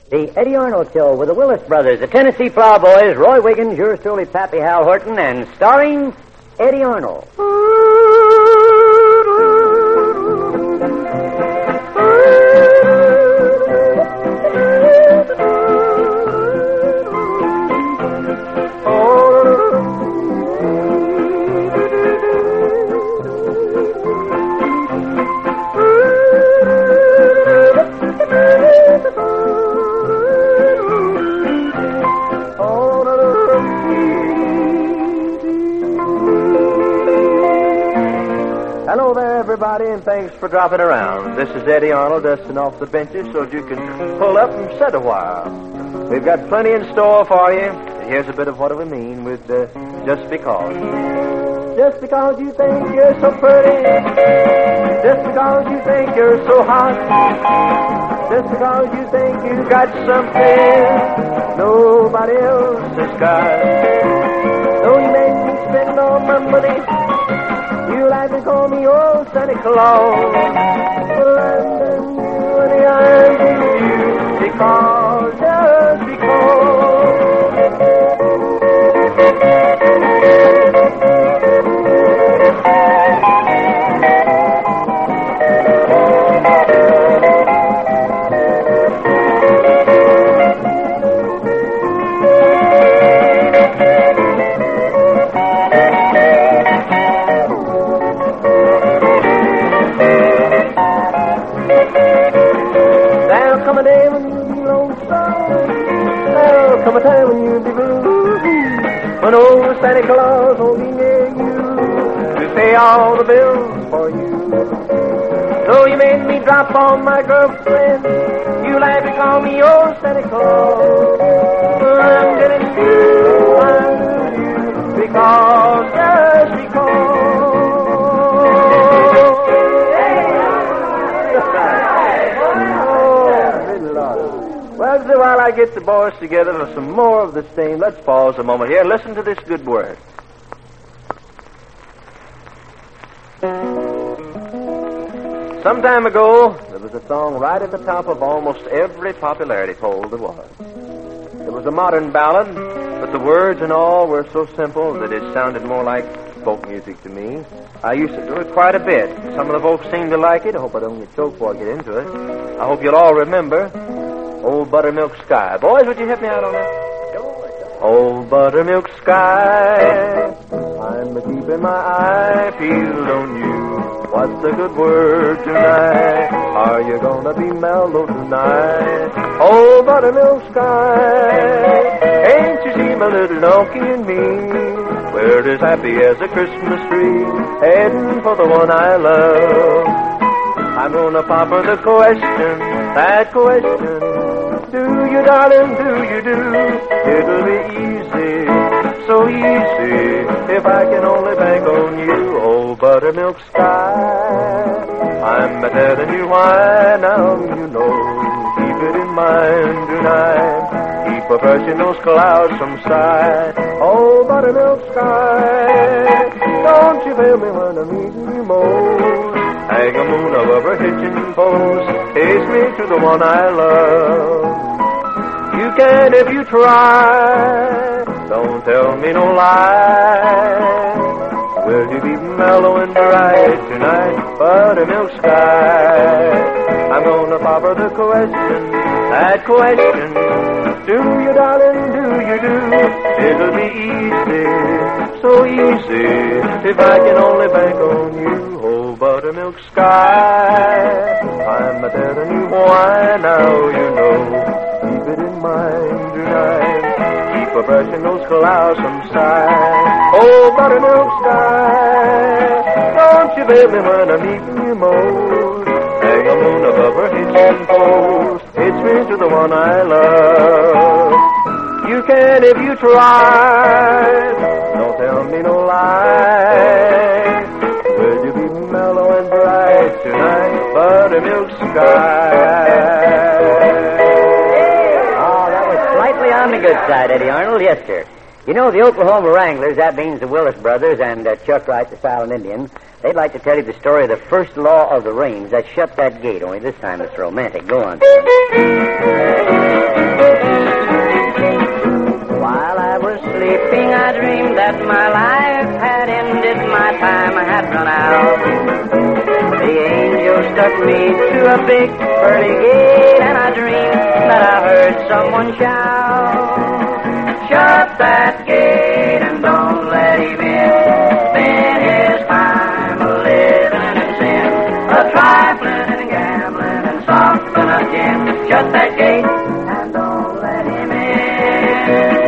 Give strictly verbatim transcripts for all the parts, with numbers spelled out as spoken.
The Eddie Arnold Show with the Willis Brothers, the Tennessee Plowboys, Roy Wiggins, yours truly, Pappy Hal Horton, and starring Eddie Arnold. Everybody, and thanks for dropping around. This is Eddie Arnold dusting off the benches so you can pull up and sit a while. We've got plenty in store for you. Here's a bit of what we mean with uh, just because. Just because you think you're so pretty, just because you think you're so hot, just because you think you got something nobody else has got. Though you make me spend all my money, you like to call me old Santa Claus. Well, I'm done you and I'm you because, just because. Come a time when you'll be blue, when old Santa Claus won't be near you to pay all the bills for you. Though you made me drop on my girlfriend, you like to call me old Santa Claus. Well, I'm getting you, I'm you, because, just because. Well, while I get the boys together for some more of the same, let's pause a moment here and listen to this good word. Some time ago, there was a song right at the top of almost every popularity poll there was. It was a modern ballad, but the words and all were so simple that it sounded more like folk music to me. I used to do it quite a bit. Some of the folks seem to like it. I hope I don't get choked before I get into it. I hope you'll all remember Old Buttermilk Sky. Boys, would you help me out on that? Old Buttermilk Sky, I'm a-keeping my eye peeled on you. What's the good word tonight? Are you gonna be mellow tonight? Old Buttermilk Sky, ain't you seen my little donkey and me? We're as happy as a Christmas tree, heading for the one I love. I'm gonna pop her the question, that question. Do you, darling, do you do? It'll be easy, so easy, if I can only bank on you. Oh, Buttermilk Sky, I'm a-telling you why, now you know. Keep it in mind tonight, keep a brushing those clouds from sight. Oh, Buttermilk Sky, don't you fail me when I'm needing you most. Hang a moon above her hitching post, haste me to the one I love. You can if you try, don't tell me no lie. Will you be mellow and bright tonight, Buttermilk Sky? I'm gonna pop her the question, that question. Do you, darling, do you do? It'll be easy, so easy, if I can only bank on you. Oh, Buttermilk Sky, I'm a-telling you why, now you know. Keep it in mind tonight, keep a brushing those clouds from sight. Oh, Buttermilk Sky, don't you baby when I'm eating you most. Hang a moon above her hitching post, hitch me to the one I love. You can if you try, don't tell me no lie. Will you be mellow and bright tonight, Buttermilk Sky? On the good side, Eddie Arnold, yes, sir. You know, the Oklahoma Wranglers, that means the Willis Brothers and uh, Chuck Wright, the Silent Indian, they'd like to tell you the story of the first law of the range that shut that gate, only this time it's romantic. Go on. took me to a big pearly gate, and I dreamed that I heard someone shout, shut that gate and don't let him in. Spend his time a-living in sin, a-trifling and gambling and softling again. Shut that gate and don't let him in.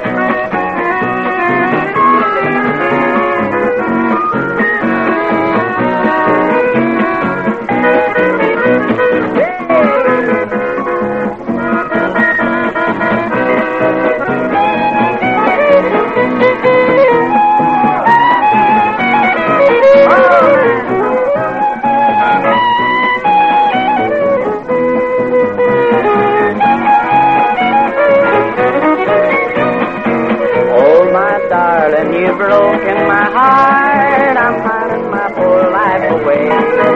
You've broken my heart, I'm pining my poor life away.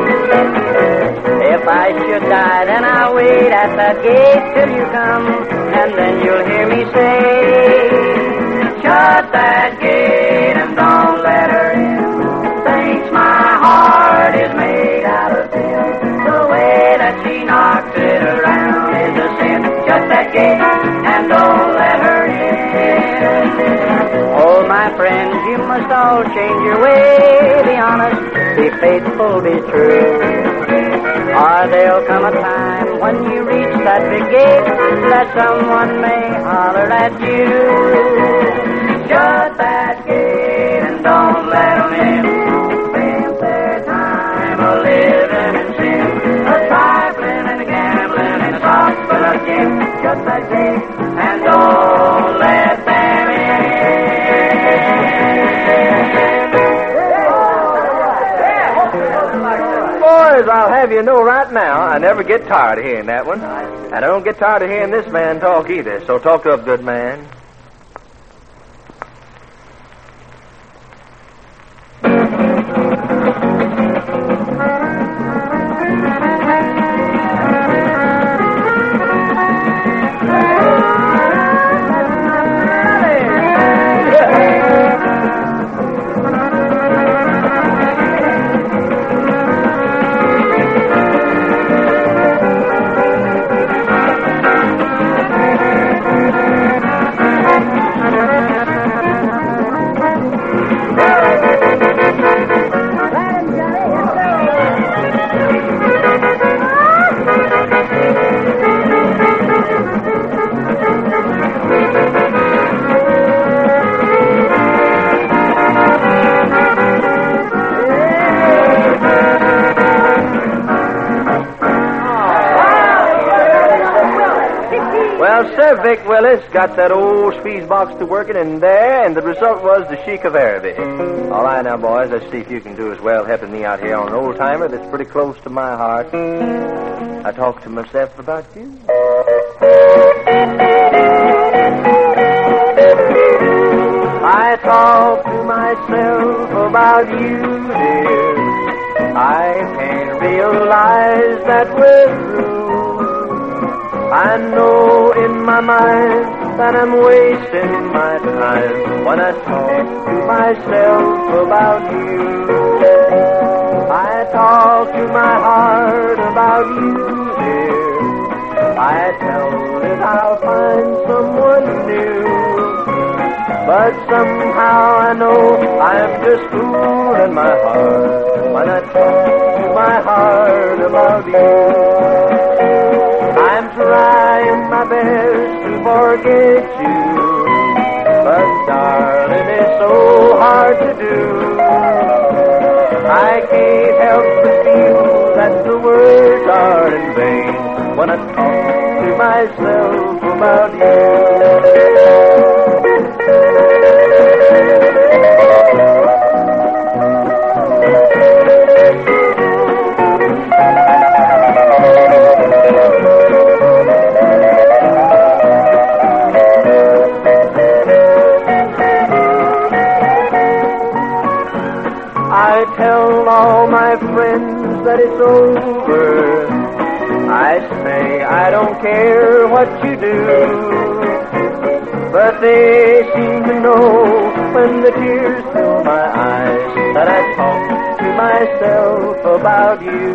If I should die, then I'll wait at that gate till you come, and then you'll hear me say, shut that gate and don't let her in. Thinks my heart is made out of tin. The way that she knocks it around is a sin. Shut that gate and don't let her in. Oh, my friends, you must all change your way. Be honest, be faithful, be true. Or there'll come a time when you reach that big gate that someone may holler at you. Shut that gate and don't let them in. Spend their time a-living in sin, a-trifling and gambling and softling again. Shut that gate and don't let them in. Boys, I'll have you know right now, I never get tired of hearing that one. And I don't get tired of hearing this man talk either, so talk up, good man. Sir Vic Willis got that old speeze box to working in there, and the result was the Sheik of Araby. All right, now, boys, let's see if you can do as well helping me out here on an old-timer that's pretty close to my heart. I talk to myself about you. I talk to myself about you, dear. I can't realize that we're through. I know in my mind that I'm wasting my time when I talk to myself about you. I talk to my heart about you, dear. I tell it I'll find someone new. But somehow I know I'm just fooling my heart when I talk to my heart about you. I'm trying my best to forget you, but darling, it's so hard to do. I can't help but feel that the words are in vain when I talk to myself about you. I tell all my friends that it's over. I say I don't care what you do, but they seem to know when the tears fill my eyes that I talk to myself about you.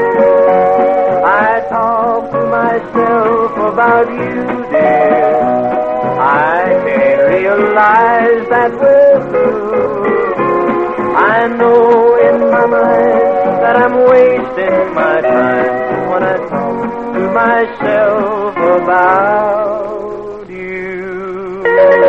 I talk to myself about you, dear. I can't realize that we're through. I know in my mind that I'm wasting my time when I talk to myself about you.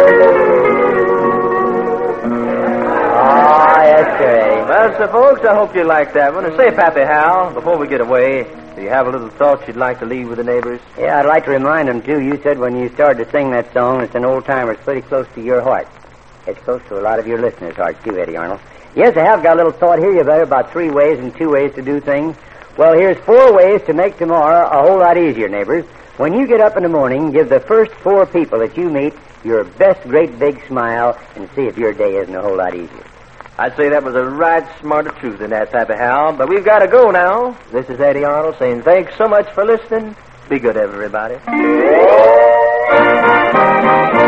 Oh, yes, sir. Well, so folks, I hope you like that one. And say, Pappy Hal, before we get away, do you have a little thought you'd like to leave with the neighbors? Yeah, I'd like to remind them, too. You said when you started to sing that song, it's an old-timer. It's pretty close to your heart. It's close to a lot of your listeners' hearts, too, Eddie Arnold. Yes, I have got a little thought here, you better, about three ways and two ways to do things. Well, here's four ways to make tomorrow a whole lot easier, neighbors. When you get up in the morning, give the first four people that you meet your best great big smile and see if your day isn't a whole lot easier. I'd say that was a right smart of truth in that, Pappy Hal. But we've got to go now. This is Eddie Arnold saying thanks so much for listening. Be good, everybody.